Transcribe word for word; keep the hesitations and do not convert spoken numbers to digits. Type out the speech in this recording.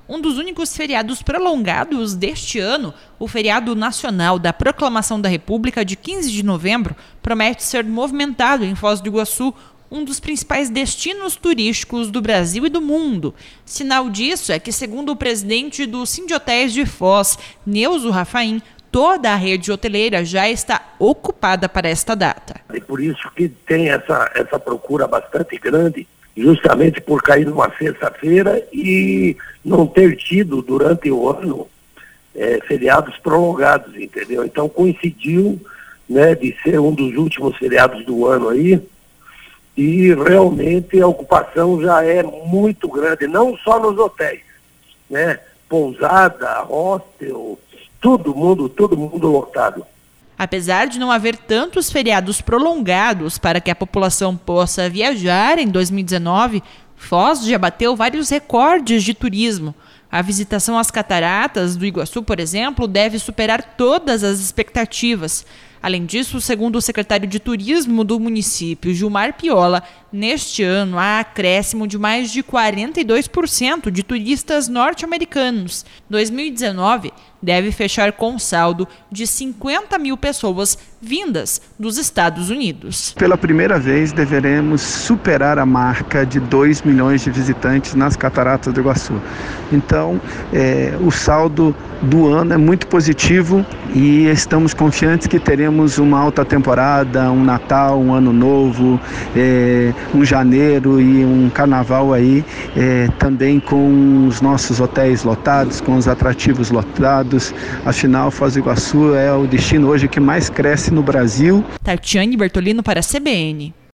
um dos únicos feriados prolongados deste ano, o feriado nacional da Proclamação da República de quinze de novembro, promete ser movimentado em Foz do Iguaçu, um dos principais destinos turísticos do Brasil e do mundo. Sinal disso é que, segundo o presidente do Sindhotéis de Foz, Neuso Rafaim, toda a rede hoteleira já está ocupada para esta data. É por isso que tem essa, essa procura bastante grande, justamente por cair numa sexta-feira e não ter tido durante o ano é, feriados prolongados, entendeu? Então coincidiu, né, de ser um dos últimos feriados do ano aí, e realmente a ocupação já é muito grande, não só nos hotéis, né? Pousada, hostel, todo mundo, todo mundo lotado. Apesar de não haver tantos feriados prolongados para que a população possa viajar em dois mil e dezenove, Foz já bateu vários recordes de turismo. A visitação às cataratas do Iguaçu, por exemplo, deve superar todas as expectativas. Além disso, segundo o secretário de Turismo do município, Gilmar Piola, neste ano há acréscimo de mais de quarenta e dois por cento de turistas norte-americanos. dois mil e dezenove deve fechar com saldo de cinquenta mil pessoas vindas dos Estados Unidos. Pela primeira vez, deveremos superar a marca de dois milhões de visitantes nas cataratas do Iguaçu. Então, é, o saldo do ano é muito positivo e estamos confiantes que teremos uma alta temporada, um Natal, um Ano Novo, é, um janeiro e um carnaval aí, é, também com os nossos hotéis lotados, com os atrativos lotados. Afinal, Foz do Iguaçu é o destino hoje que mais cresce no Brasil. Tatiane Bertolino para a C B N.